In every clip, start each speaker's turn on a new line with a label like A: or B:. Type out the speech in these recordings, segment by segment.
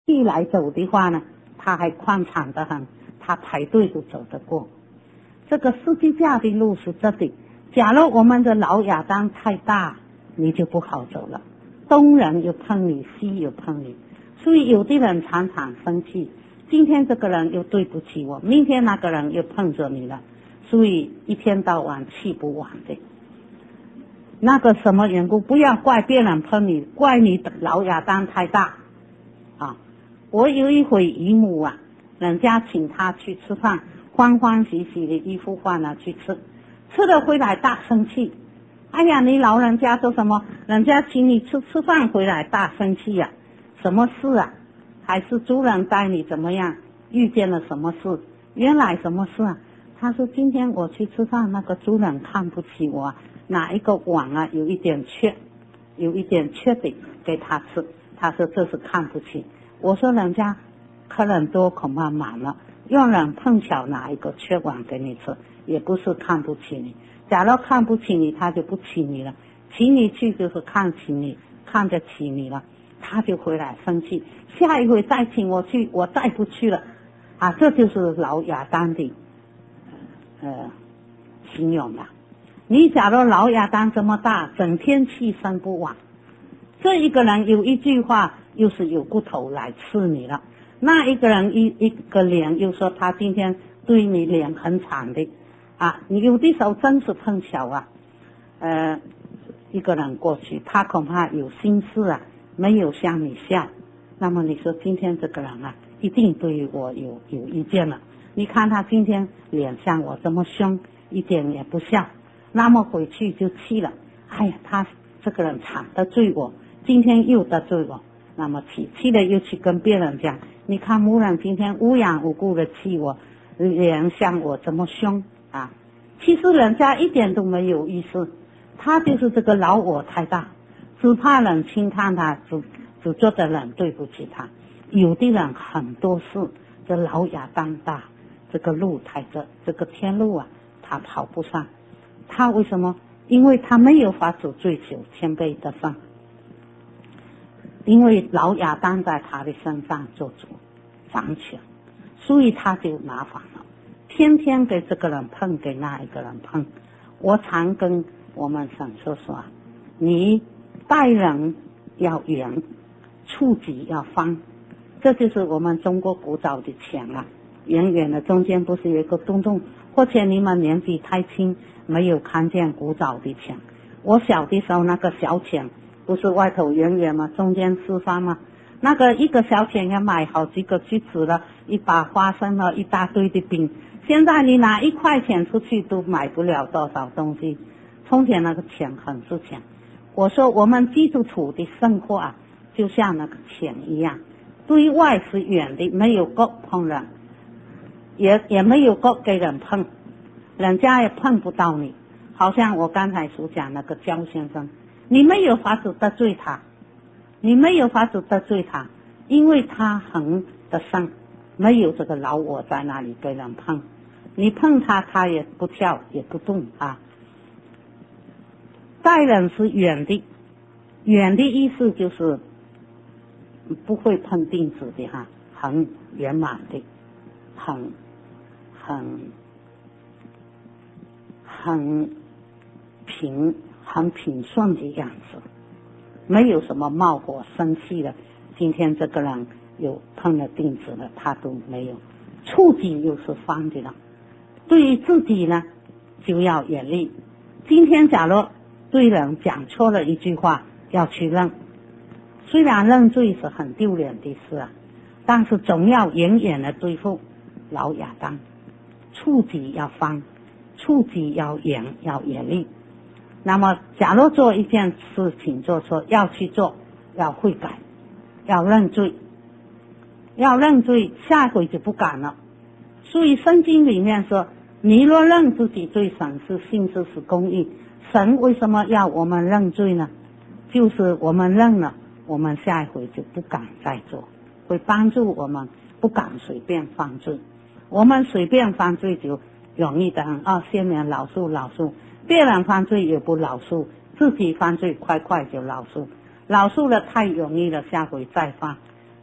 A: 一来走的话呢，他还宽敞得很，他排队都走得过。这个十字架的路是这里，假如我们的老亚当太大，你就不好走了，东人又碰你，西又碰你，所以有的人常常生气，今天这个人又对不起我，明天那个人又碰着你了，所以一天到晚气不完的。那个什么缘故，不要怪别人碰你，怪你老亚当太大啊！我有一回姨母啊，人家请他去吃饭，欢欢喜喜的一副饭呢去吃，吃了回来大生气。哎呀，你老人家说什么？人家请你吃饭回来大生气呀、什么事啊？还是主人带你怎么样？遇见了什么事？原来什么事啊？他说今天我去吃饭，那个主人看不起我，哪一个碗啊有一点缺的给他吃，他说这是看不起。我说人家客人多恐怕满了，用人碰巧拿一个缺碗给你吃，也不是看不起你。假如看不起你，他就不请你了，请你去就是看得起你了，他就回来生气，下一回再请我去，我再不去了啊！这就是老亚当的形容了。你假如老亚当这么大，整天气生不完，这一个人有一句话又是有骨头来刺你了，那一个人一个脸又说他今天对你脸很惨的啊！你有的时候真是碰巧啊，一个人过去，他恐怕有心事啊，没有向你笑，那么你说今天这个人啊，一定对我有意见了。你看他今天脸像我这么凶，一点也不笑，那么回去就气了。哎呀，他这个人常得罪我，今天又得罪我，那么气了又去跟别人讲，你看某人今天无缘无故的气我，脸像我这么凶啊！其实人家一点都没有意思，他就是这个老我太大，只怕人轻看他，只觉得人对不起他。有的人很多事，这老亚当大，这个路太窄，这个天路啊，他跑不上。他为什么？因为他没有法子追求谦卑的上，因为老亚当在他的身上做主掌权，所以他就麻烦了，天天给这个人碰，给那一个人碰。我常跟我们神说你待人要圆，触己要方，这就是我们中国古早的墙啊，圆圆的中间不是有一个洞洞，或者你们年纪太轻没有看见古早的墙。我小的时候那个小墙不是外头圆圆吗？中间是方吗？那个一个小钱要买好几个橘子了，一把花生了，一大堆的饼。现在你拿1块钱出去都买不了多少东西。从前那个钱很值钱。我说我们基督徒的生活啊，就像那个钱一样，对外是远的，没有够碰人，也没有够给人碰，人家也碰不到你。好像我刚才所讲那个焦先生，你没有法子得罪他，因为他很的深，没有这个老我在那里给人碰，你碰他，他也不跳也不动啊。待人是远的，远的意思就是不会碰钉子的哈，很圆满的，很平顺的样子，没有什么冒火生气的。今天这个人有碰了钉子了，他都没有。触己又是方的了，对于自己呢就要严厉。今天假如对人讲错了一句话，要去认，虽然认罪是很丢脸的事啊，但是总要严严的对付老亚当。触己要方，触己要严厉。那么假如做一件事情做错，要去做，要悔改，要认罪，下回就不敢了。所以圣经里面说，你若认自己罪，神是信实是公义。神为什么要我们认罪呢？就是我们认了，我们下一回就不敢再做，会帮助我们不敢随便犯罪。我们随便犯罪就容易的很先免老数，别人犯罪也不老数，自己犯罪快就老数了太容易了，下回再犯。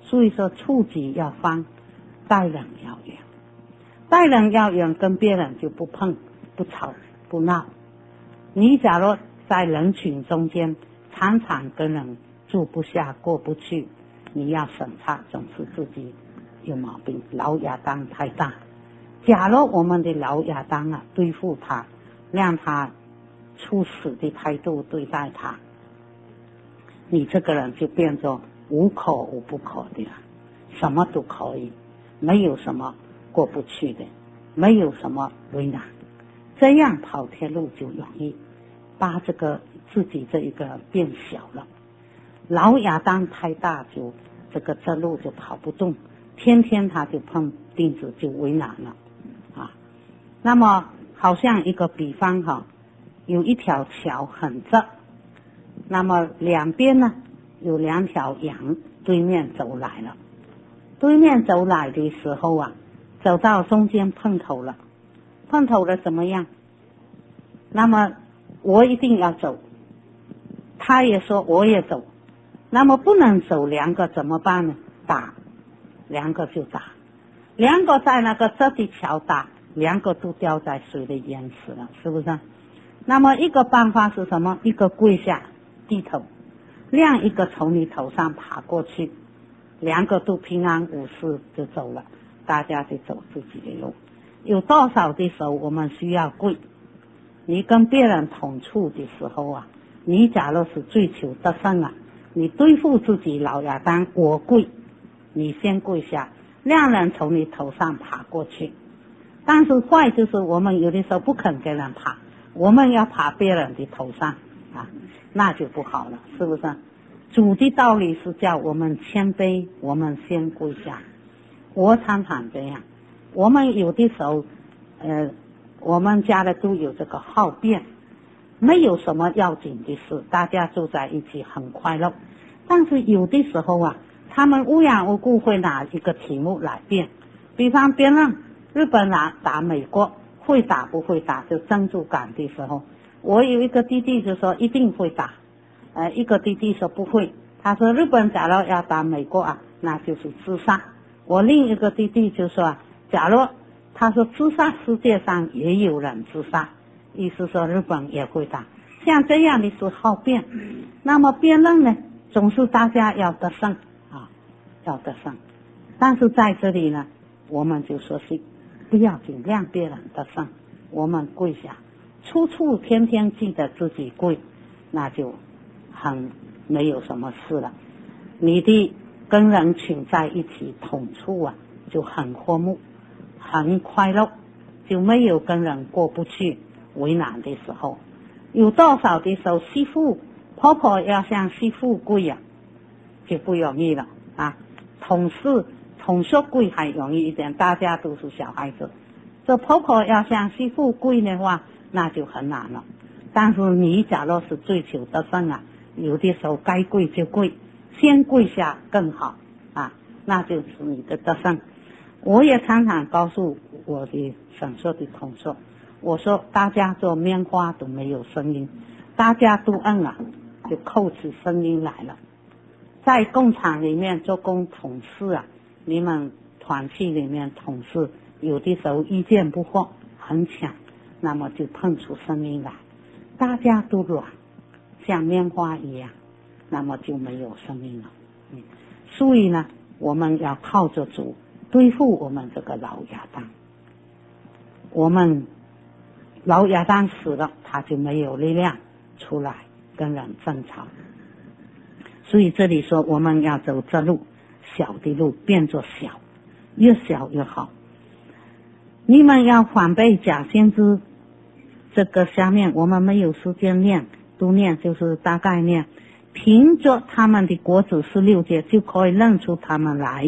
A: 所以说触己要防，待人要远。待人要远，跟别人就不碰不吵不闹。你假如在人群中间常常跟人住不下过不去，你要审查总是自己有毛病，老亚当太大。假如我们的老亚当啊对付他，让他处死的态度对待他，你这个人就变作无可无不可的了，什么都可以，没有什么过不去的，没有什么为难。这样跑铁路就容易把这个自己这一个变小了。老亚当太大，就这路就跑不动，天天他就碰钉子，就为难了啊。那么好像一个比方哈，有一条桥很窄，那么两边呢有两条羊对面走来了，对面走来的时候啊，走到中间碰头了怎么样？那么我一定要走，他也说我也走，那么不能走两个怎么办呢？打，两个就打，两个在那个这的桥打，两个都掉在水里淹死了，是不是？那么一个办法是什么？一个跪下低头，另一个从你头上爬过去，两个都平安无事就走了，大家就走自己的路。有多少的时候我们需要跪？你跟别人同处的时候啊，你假如是追求得胜啊，你对付自己老亚当，我跪，你先跪下，让人从你头上爬过去。但是坏就是我们有的时候不肯给人爬，我们要爬别人的头上啊，那就不好了，是不是？主的道理是叫我们谦卑，我们先跪下。我常常这样，我们有的时候我们家的都有这个好辩，没有什么要紧的事，大家住在一起很快乐。但是有的时候啊，他们无缘无故会拿一个题目来辩，比方别人日本打美国，会打不会打，就争主感的时候，我有一个弟弟就说一定会打，一个弟弟说不会，他说日本假如要打美国啊，那就是自杀。我另一个弟弟就说，假如他说自杀世界上也有人自杀，意思说日本也会打。像这样的是好辩，那么辩论呢，总是大家要得胜啊，要得胜。但是在这里呢，我们就说是不要尽量别人得胜，我们跪下，处处天天记得自己跪，那就很没有什么事了。你的跟人群在一起同处啊，就很和睦很快乐，就没有跟人过不去为难的时候。有多少的时候媳妇婆婆要向媳妇跪啊，就不容易了啊。同学跪还容易一点，大家都是小孩子。这婆婆要向媳妇跪的话，那就很难了。但是你假如是追求得胜啊，有的时候该跪就跪，先跪下更好啊，那就是你的得胜。我也常常告诉我的省社的同学，我说大家做棉花都没有声音，大家都摁了，就扣起声音来了。在工厂里面做工同事啊，你们团体里面同事有的时候意见不合很强，那么就碰出声音来，大家都软，像棉花一样，那么就没有声音了。所以呢，我们要靠着主对付我们这个老亚当。我们老亚当死了，他就没有力量出来跟人争吵。所以这里说我们要走这路，小的路变作小，越小越好。你们要反背假先知，这个下面我们没有时间念，都念就是大概念。凭着他们的果子16节就可以认出他们来。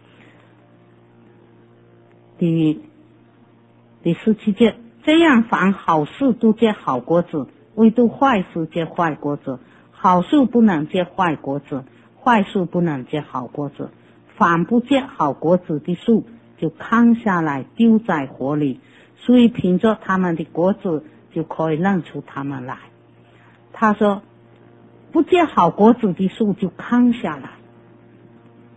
A: 第17节，这样凡好事都结好果子，唯独坏事结坏果子。好树不能结坏果子，坏树不能结好果子。凡不结好果子的树，就砍下来丢在火里。所以凭着他们的果子就可以认出他们来。他说不结好果子的树就砍下来。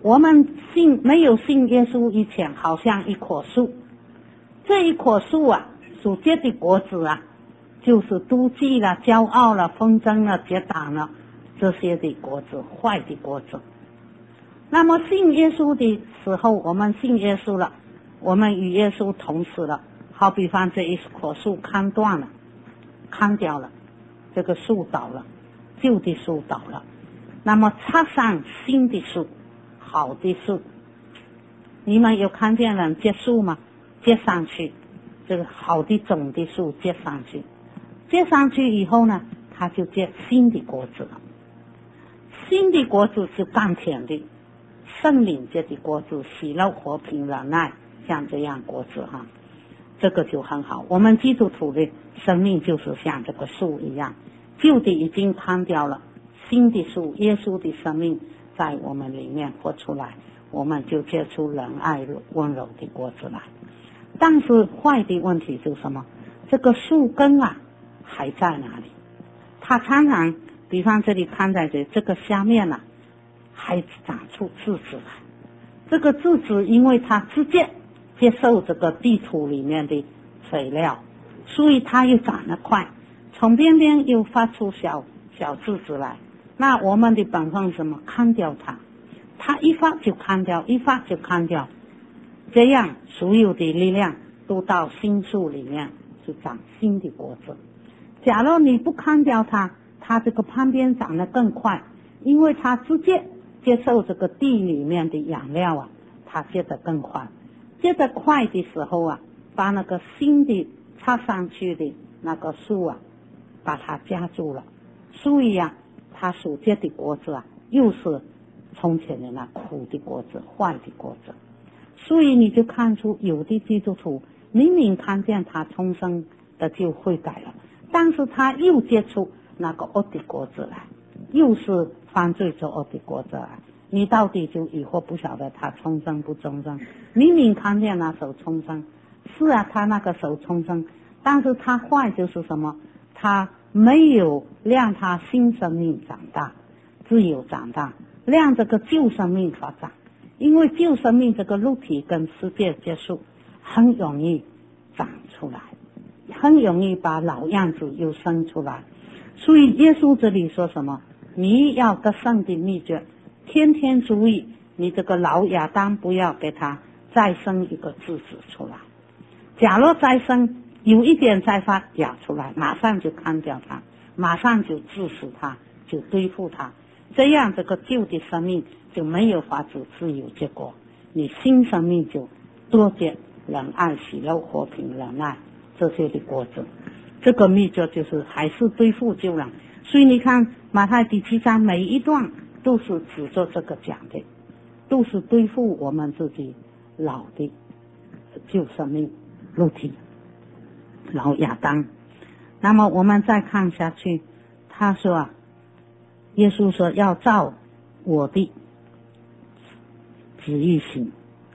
A: 我们没有信耶稣以前，好像一棵树，这一棵树啊，所结的果子啊，就是妒忌了、骄傲了、纷争了、结党了，这些的果子，坏的果子。那么信耶稣的时候，我们信耶稣了，我们与耶稣同死了，好比方这一棵树砍断了、砍掉了，这个树倒了，旧的树倒了，那么插上新的树，好的树。你们有看见人结树吗？结上去，这个好的种的树结上去，结上去以后呢，它就结新的果子了。新的果子是甘甜的，圣灵结的果子，喜乐、和平、忍耐，像这样果子哈，这个就很好。我们基督徒的生命就是像这个树一样，旧的已经砍掉了，新的树，耶稣的生命在我们里面活出来，我们就结出仁爱、温柔的果子来。但是坏的问题是什么？这个树根啊还在哪里？它常常，比方这里看在这个下面啊，还长出枝子来。这个枝子因为它直接接受这个地土里面的肥料，所以它又长得快，从边边又发出小枝子来。那我们的本分是什么？砍掉它，它一发就砍掉，一发就砍掉，这样所有的力量都到新树里面去长新的果子。假如你不砍掉它，它这个旁边长得更快，因为它直接接受这个地里面的养料啊，它结得更快。结得快的时候啊，把那个新的插上去的那个树啊，把它夹住了，所以啊，它所结的果子啊，又是从前的那苦的果子、坏的果子。所以你就看出有的基督徒明明看见他重生的就悔改了，但是他又结出那个恶的果子来，又是犯罪做恶的果子来。你到底就以后不晓得他重生不重生。明明看见那手重生，是啊，他那个手重生，但是他坏就是什么？他没有让他新生命长大，只有长大，让这个旧生命发展。因为旧生命这个肉体跟世界接触，很容易长出来，很容易把老样子又生出来。所以耶稣这里说什么？你要得胜的秘诀，天天注意你这个老亚当不要给他再生一个枝子出来。假如再生有一点再发芽出来，马上就砍掉它，马上就治死它，就对付它，这样这个旧的生命就没有法子自由结果，你新生命就多结仁爱、喜乐、和平、忍耐这些的果子。这个秘诀就是还是对付旧人。所以你看马太第7章每一段都是指着这个讲的，都是对付我们自己老的旧生命、肉体、老亚当。那么我们再看下去，他说耶稣说要照我的旨意行，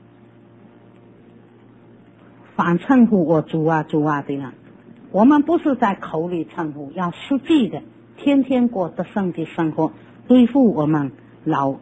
A: 反称呼我主啊主啊的人。我们不是在口里称呼，要实际的天天过得胜的生活，对付我们老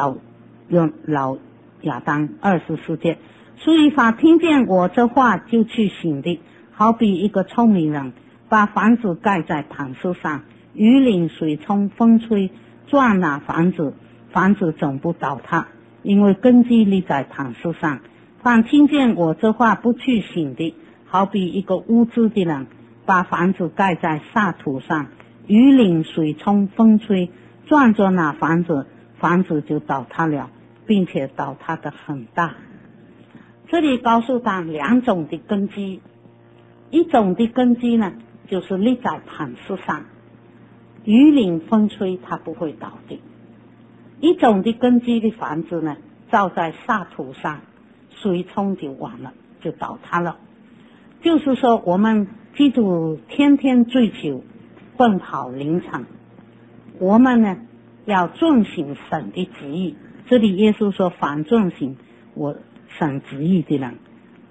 A: 亚当24节。所以凡听见我这话就去行的，好比一个聪明人把房子盖在磐石上，雨淋水冲风吹，撞了房子总不倒塌，因为根基立在磐石上。凡听见我这话不去行的，好比一个无知的人把房子盖在沙土上，雨淋水冲风吹，撞着那房子就倒塌了，并且倒塌的很大。这里告诉他两种的根基，一种的根基呢，就是立在磐石上，雨淋风吹它不会倒的；一种的根基的房子呢，造在沙土上，水冲就完了，就倒塌了。就是说我们基督天天追求奔跑灵场，我们呢要遵行神的旨意。这里耶稣说凡遵行我神旨意的人，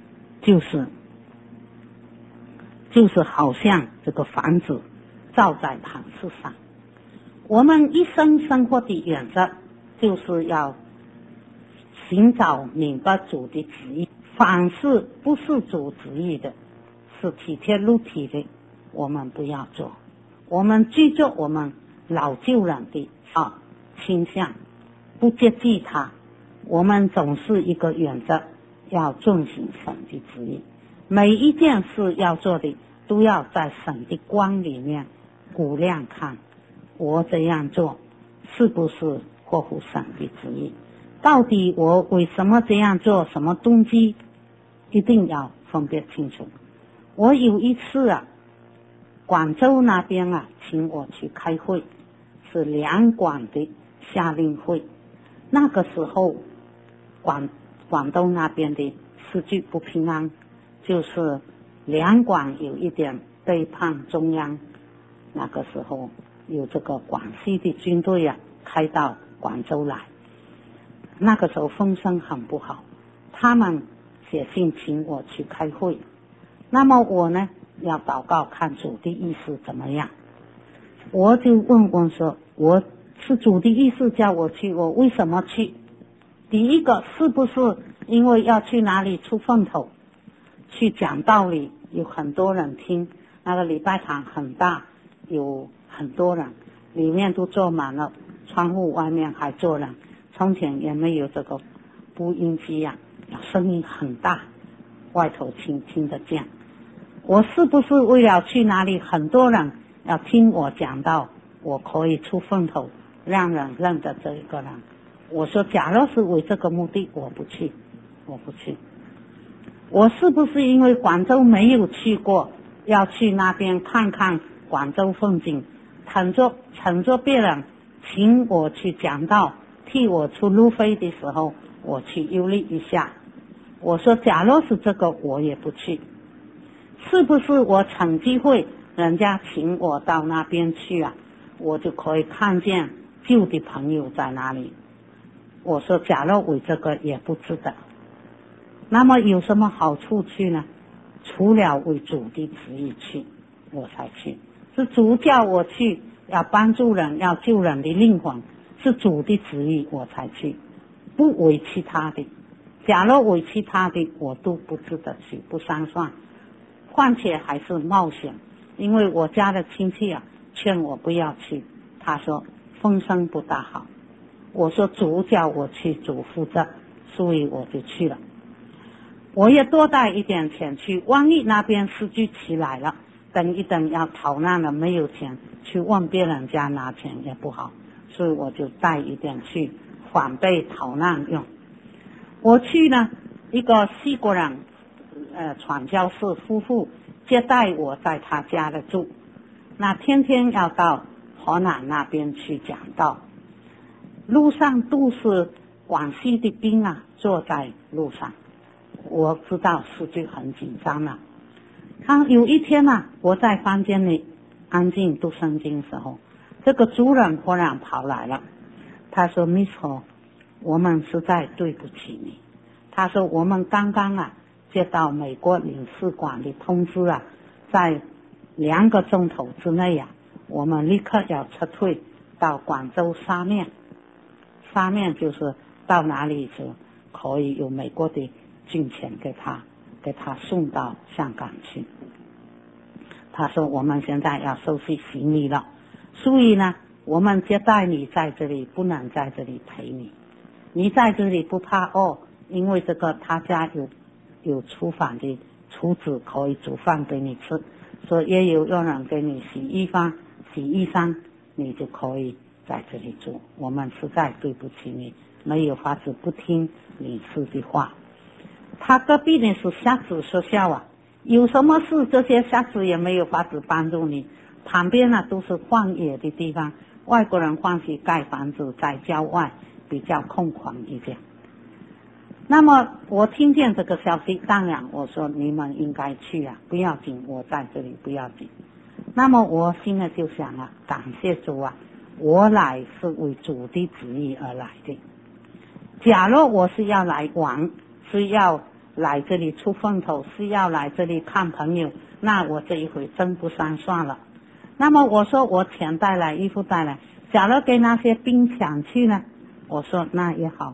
A: 就是好像这个房子造在磐石上。我们一生生活的原则就是要寻找明白主的旨意。凡是不是主旨意的，是体贴肉体的，我们不要做。我们记住我们老旧人的倾向，不接济他。我们总是一个原则，要遵行神的旨意。每一件事要做的，都要在神的光里面估量看，我这样做是不是合乎神的旨意？到底我为什么这样做？什么动机？一定要分别清楚。我有一次广州那边请我去开会，是两广的夏令会。那个时候广东那边的时局不平安，就是两广有一点背叛中央。那个时候有这个广西的军队开到广州来，那个时候风声很不好，他们写信请我去开会。那么我呢，要祷告看主的意思怎么样。我就问说，我是主的意思叫我去，我为什么去？第一个，是不是因为要去哪里出风头，去讲道理，有很多人听，那个礼拜堂很大，有很多人，里面都坐满了，窗户外面还坐人。从前也没有这个播音机声音很大，外头听得见。我是不是为了去哪里很多人要听我讲道，我可以出风头，让人认得这一个人？我说假如是为这个目的，我不去。我是不是因为广州没有去过，要去那边看看广州风景，乘着别人请我去讲道，替我出路费的时候，我去忧虑一下。我说假如是这个，我也不去。是不是我趁机会人家请我到那边去我就可以看见旧的朋友在哪里？我说假如为这个也不值得。那么有什么好处去呢？除了为主的旨意去，我才去。是主叫我去，要帮助人，要救人的灵魂，是主的旨意我才去，不为其他的。假如为其他的，我都不值得去，不上算。况且还是冒险，因为我家的亲戚劝我不要去，他说风声不大好。我说主叫我去，主负责，所以我就去了。我也多带一点钱去，万一那边时局起来了，等一等要逃难了没有钱，去问别人家拿钱也不好，所以我就带一点去，反备逃难用。我去呢，一个西国人传教士夫妇接待我在他家的住，那天天要到河南那边去讲道，路上都是广西的兵坐在路上，我知道时局很紧张了。有一天我在房间里安静读圣经的时候，这个主人忽然跑来了，他说 Miss Ho， 我们实在对不起你。他说我们刚刚接到美国领事馆的通知在2个钟头之内我们立刻要撤退到广州沙面就是到哪里是可以有美国的军钱给他送到香港去。他说我们现在要收拾行李了，所以呢我们接待你在这里，不能在这里陪你。你在这里不怕因为这个他家有厨房的厨子可以煮饭给你吃，所以也有人给你洗衣裳，你就可以在这里住。我们实在对不起你，没有法子不听领事的话。他隔壁呢是瞎子学校有什么事这些瞎子也没有法子帮助你，旁边都是荒野的地方，外国人欢喜盖房子在郊外，比较空旷一点。那么我听见这个消息，当然我说你们应该去不要紧，我在这里不要紧。那么我心里就想感谢主我来是为主的旨意而来的。假如我是要来玩，是要来这里出风头，是要来这里看朋友，那我这一回真不上算了。那么我说我钱带来，衣服带来，假如给那些兵抢去呢，我说那也好。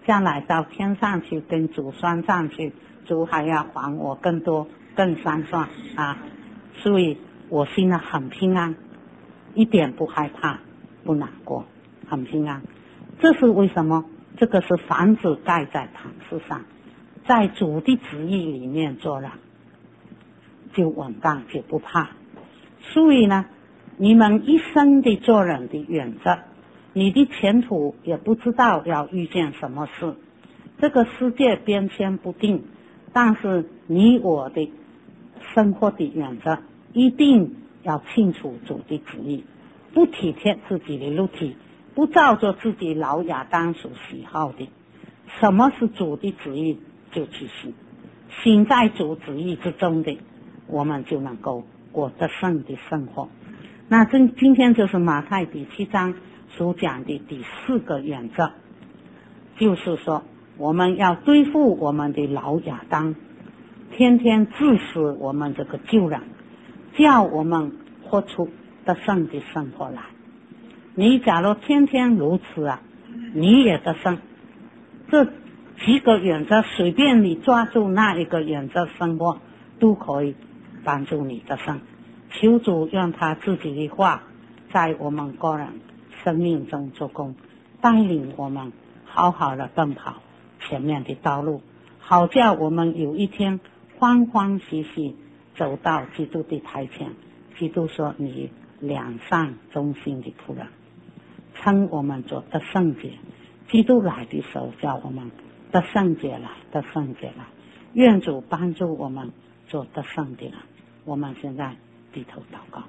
A: 下来到天上去跟主算账去，主还要还我更多更三算啊！所以我心里很平安，一点不害怕不难过，很平安。这是为什么？这个是房子盖在磐石上，在主的旨意里面做了就稳当，就不怕。所以呢，你们一生的做人的原则，你的前途也不知道要遇见什么事，这个世界变迁不定，但是你我的生活的原则一定要清楚主的旨意，不体贴自己的肉体，不照着自己老亚当所喜好的，什么是主的旨意就去行，行在主旨意之中的，我们就能够过得胜的生活。那今天就是马太第7章所讲的第4个原则，就是说我们要对付我们的老亚当，天天治死我们这个旧人，叫我们活出得胜的生活来。你假如天天如此啊，你也得胜。这几个原则随便你抓住那一个原则生活，都可以帮助你得胜。求主让他自己的话在我们个人生命中做工，带领我们好好的奔跑前面的道路，好叫我们有一天欢欢喜喜走到基督的台前。基督说，你良善忠心的仆人，称我们做得圣洁。基督来的时候叫我们得圣洁来，得圣洁来。愿主帮助我们做得圣的人。我们现在低头祷告。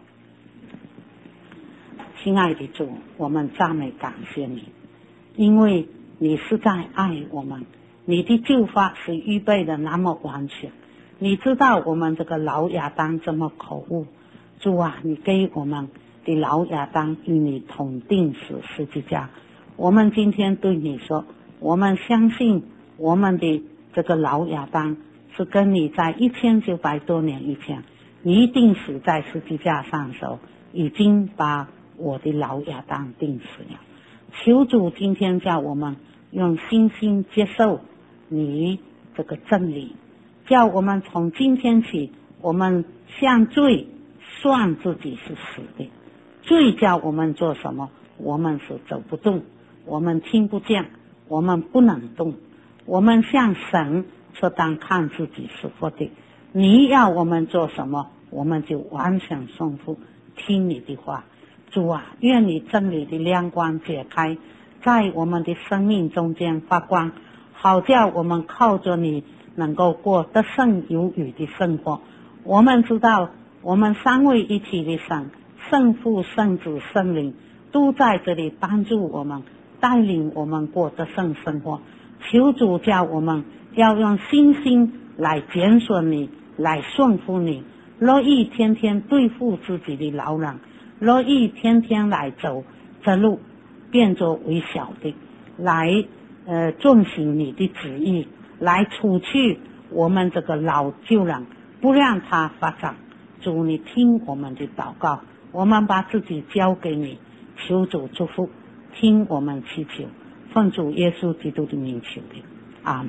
A: 亲爱的主，我们赞美感谢你，因为你是在爱我们，你的救法是预备的那么完全。你知道我们这个老亚当这么口误，主啊，你给我们的老亚当与你同定死十字架。我们今天对你说，我们相信我们的这个老亚当是跟你在1900多年以前，你一定死在十字架上的时候，已经把我的老亚当定死了。求主今天叫我们用信心接受你这个真理，叫我们从今天起，我们向罪算自己是死的。罪叫我们做什么，我们是走不动，我们听不见，我们不能动。我们向神说，当看自己是活的，你要我们做什么，我们就完全顺服，听你的话。主啊，愿你真理的亮光解开，在我们的生命中间发光，好叫我们靠着你能够过得胜有余的生活。我们知道我们三位一体的神，圣父圣子圣灵都在这里帮助我们，带领我们过得胜生活。求主叫我们要用信心来检索你，来顺服你，乐意天天对付自己的老人，乐意天天来走这路，变作微小的，来遵行你的旨意，来除去我们这个老旧人，不让他发展。主，你听我们的祷告，我们把自己交给你，求主祝福，听我们祈求，奉主耶稣基督的名求的，阿门。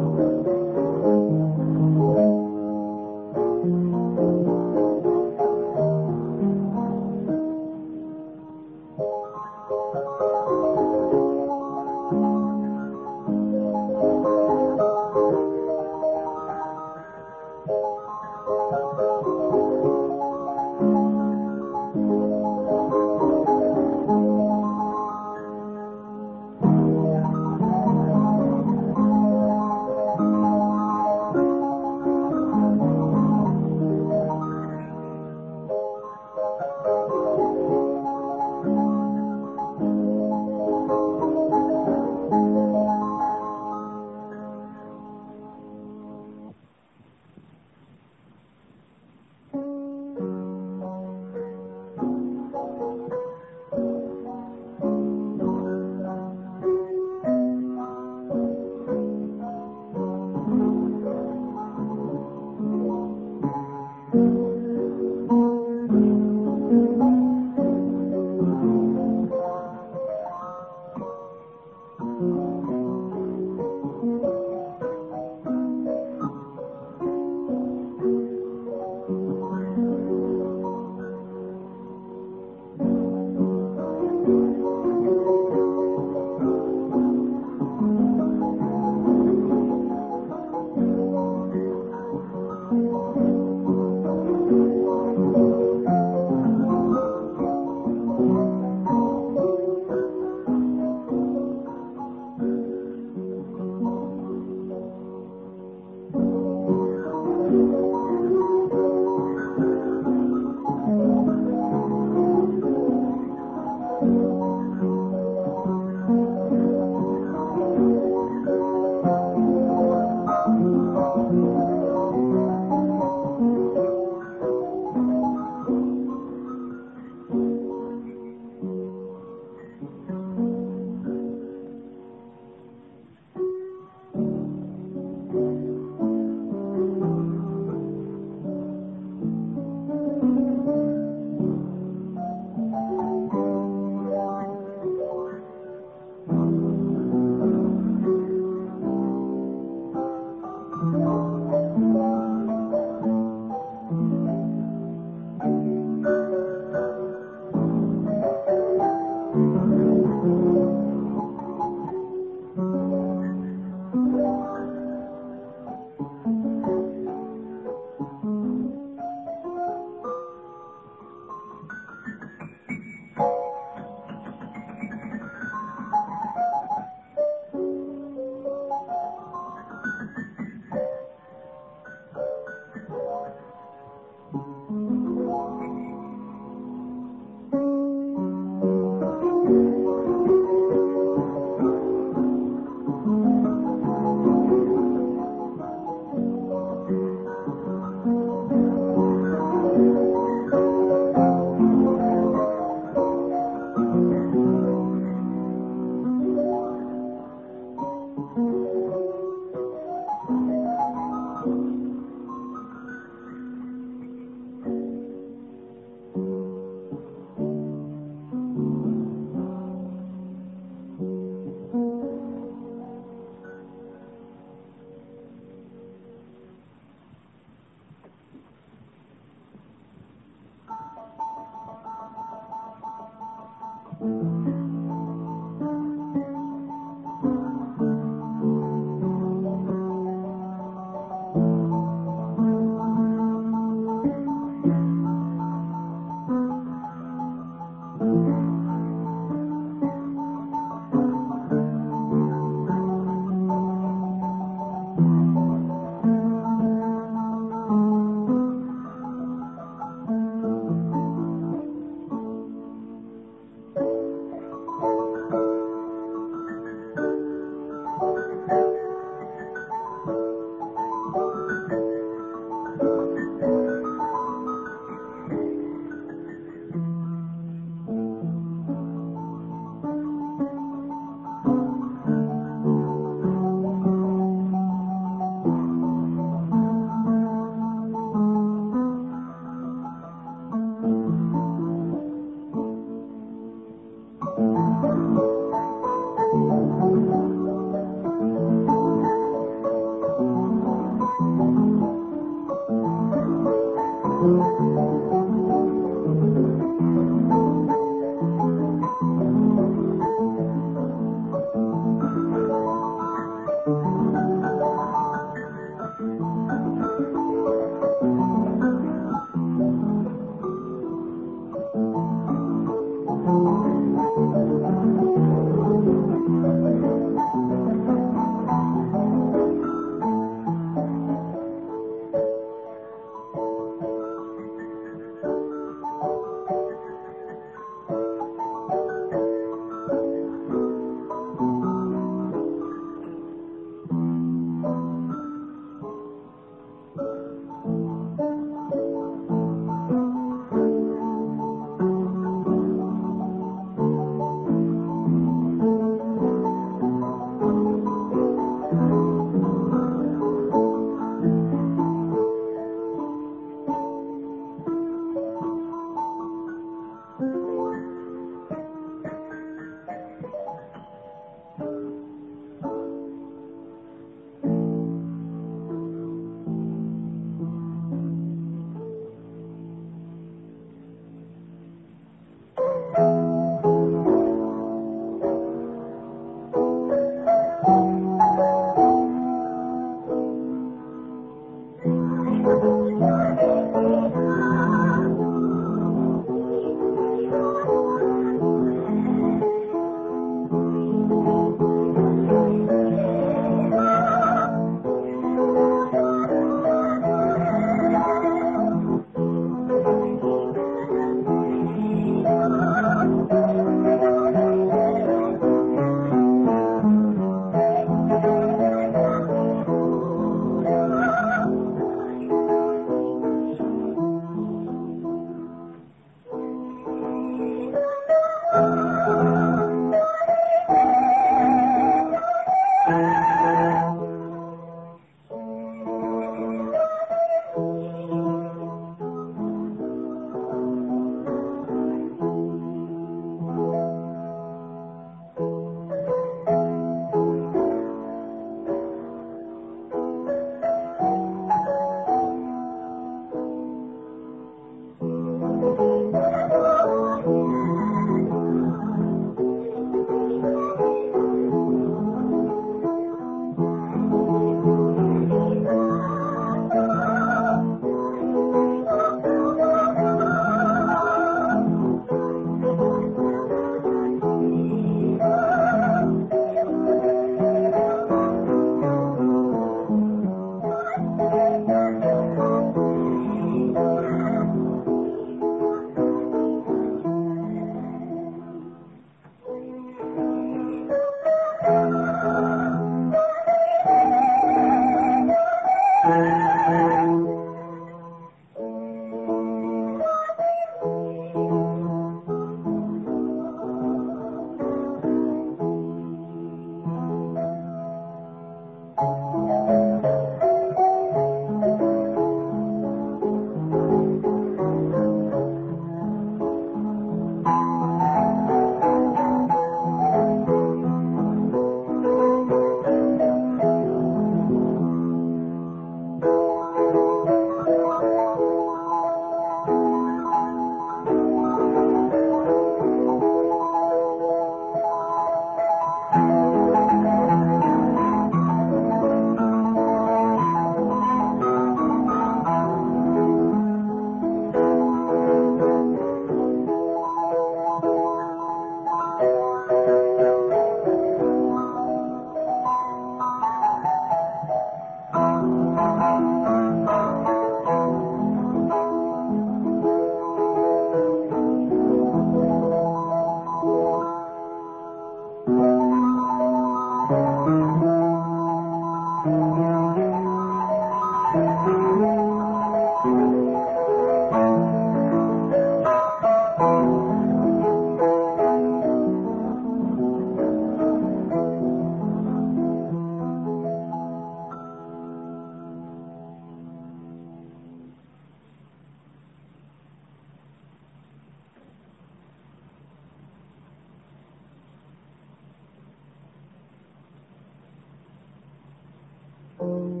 B: 哦。